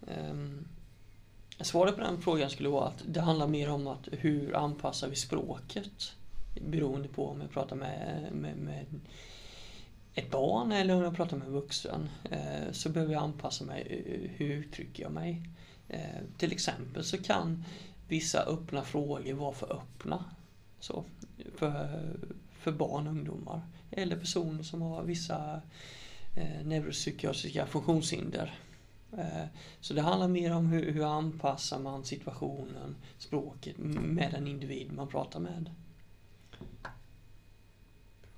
Svaret på den frågan skulle vara att det handlar mer om att hur anpassar vi språket beroende på om jag pratar med ett barn eller om jag pratar med en vuxen. Så behöver jag anpassa mig, hur uttrycker jag mig. Till exempel så kan vissa öppna frågor vara för öppna så, för barn och ungdomar eller personer som har vissa neuropsykiatriska funktionshinder. Så det handlar mer om hur anpassar man situationen, språket med den individ man pratar med.